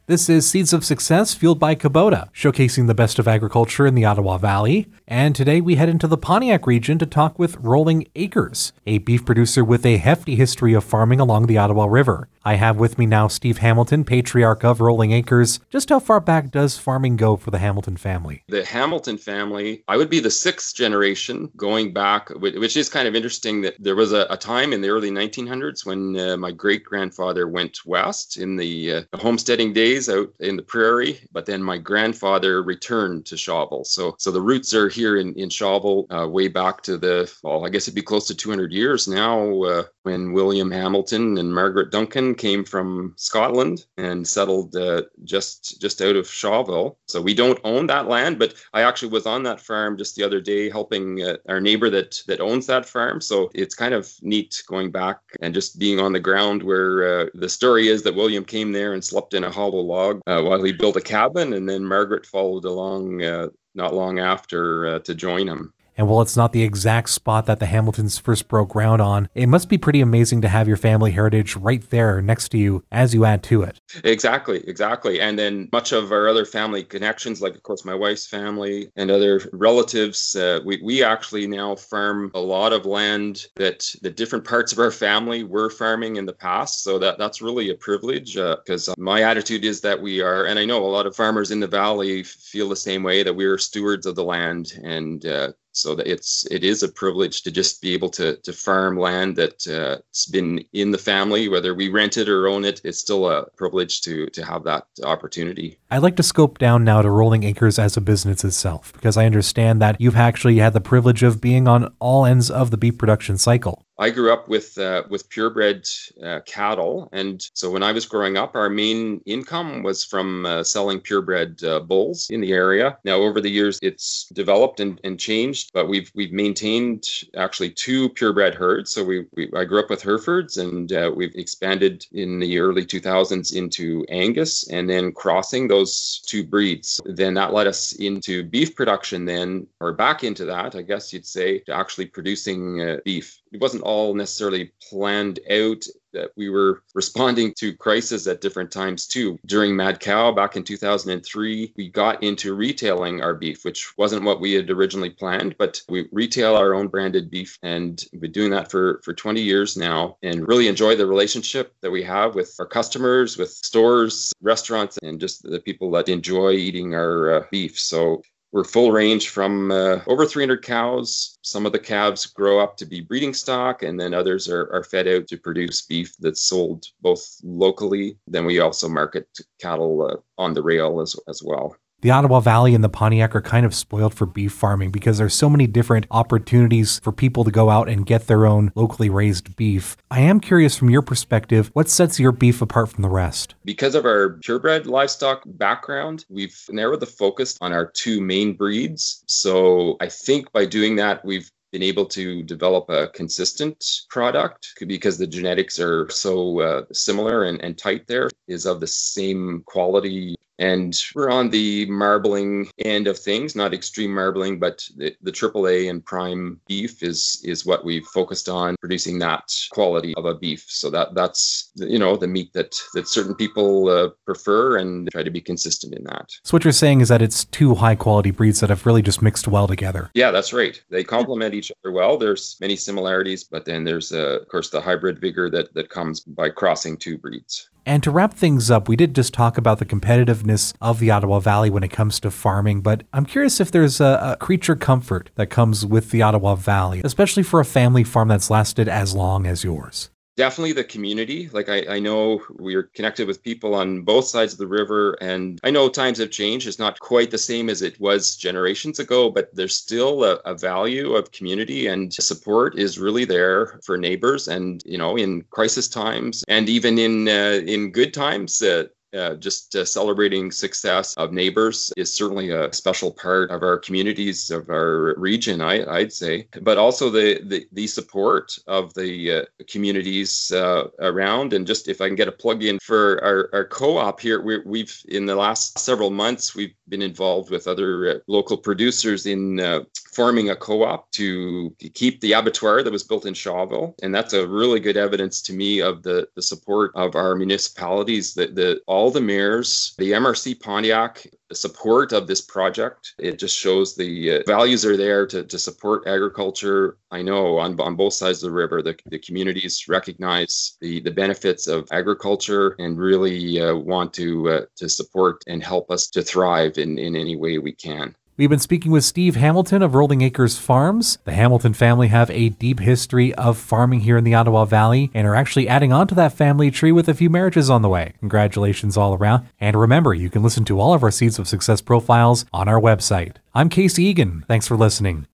This is Seeds of Success, fueled by Kubota, showcasing the best of agriculture in the Ottawa Valley. And today we head into the Pontiac region to talk with Rolling Acres, a beef producer with a hefty history of farming along the Ottawa River. I have with me now Steve Hamilton, patriarch of Rolling Acres. Just how far back does farming go for the Hamilton family? The Hamilton family, I would be the sixth generation going back, which is kind of interesting that there was a time in the early 1900s when my great-grandfather went west in the homesteading days out in the prairie, but then my grandfather returned to Shawville. So the roots are here in Shawville way back to I guess it'd be close to 200 years now when William Hamilton and Margaret Duncan came from Scotland and settled just out of Shawville. So we don't own that land, but I actually was on that farm just the other day helping our neighbor that owns that farm. So it's kind of neat going back and just being on the ground where the story is that William came there and slept in a hollow log while he built a cabin, and then Margaret followed along not long after to join him. And while it's not the exact spot that the Hamiltons first broke ground on, it must be pretty amazing to have your family heritage right there next to you as you add to it. Exactly. And then much of our other family connections, like, of course, my wife's family and other relatives, we actually now farm a lot of land that the different parts of our family were farming in the past. So that's really a privilege because my attitude is that we are, and I know a lot of farmers in the valley feel the same way, that we are stewards of the land, and so that it is a privilege to just be able to farm land that's been in the family, whether we rent it or own it. It's still a privilege to have that opportunity. I'd like to scope down now to Rolling Acres as a business itself, because I understand that you've actually had the privilege of being on all ends of the beef production cycle. I grew up with purebred cattle, and so when I was growing up, our main income was from selling purebred bulls in the area. Now, over the years, it's developed and changed, but we've maintained actually two purebred herds. So I grew up with Herefords, and we've expanded in the early 2000s into Angus, and then crossing those two breeds. Then that led us into beef production then, or back into that, I guess you'd say, to actually producing beef. It wasn't all necessarily planned out. That we were responding to crisis at different times too. During Mad Cow back in 2003, we got into retailing our beef, which wasn't what we had originally planned, but we retail our own branded beef, and we've been doing that for 20 years now, and really enjoy the relationship that we have with our customers, with stores, restaurants, and just the people that enjoy eating our beef. So we're full range from over 300 cows. Some of the calves grow up to be breeding stock, and then others are fed out to produce beef that's sold both locally. Then we also market cattle on the rail as well. The Ottawa Valley and the Pontiac are kind of spoiled for beef farming because there's so many different opportunities for people to go out and get their own locally raised beef. I am curious from your perspective, what sets your beef apart from the rest? Because of our purebred livestock background, we've narrowed the focus on our two main breeds. So I think by doing that, we've been able to develop a consistent product because the genetics are so similar and tight there, is of the same quality. And we're on the marbling end of things, not extreme marbling, but the AAA and prime beef is what we've focused on, producing that quality of a beef. So that's the meat that certain people prefer, and try to be consistent in that. So what you're saying is that it's two high quality breeds that have really just mixed well together. Yeah, that's right. They complement each other well. There's many similarities, but then there's of course the hybrid vigor that comes by crossing two breeds. And to wrap things up, we did just talk about the competitiveness of the Ottawa Valley when it comes to farming, but I'm curious if there's a creature comfort that comes with the Ottawa Valley, especially for a family farm that's lasted as long as yours. Definitely the community. Like I know we're connected with people on both sides of the river, and I know times have changed. It's not quite the same as it was generations ago, but there's still a value of community, and support is really there for neighbors. And, in crisis times, and even in good times, just celebrating success of neighbors is certainly a special part of our communities, of our region, I'd say. But also the support of the communities around. And just if I can get a plug in for our co-op here, we've in the last several months, we've been involved with other local producers in forming a co-op to keep the abattoir that was built in Shawville. And that's a really good evidence to me of the support of our municipalities, that all the mayors, the MRC Pontiac, the support of this project. It just shows the values are there to support agriculture. I know on both sides of the river, the communities recognize the benefits of agriculture and really want to support and help us to thrive in any way we can. We've been speaking with Steve Hamilton of Rolling Acres Farms. The Hamilton family have a deep history of farming here in the Ottawa Valley and are actually adding on to that family tree with a few marriages on the way. Congratulations all around. And remember, you can listen to all of our Seeds of Success profiles on our website. I'm Casey Egan. Thanks for listening.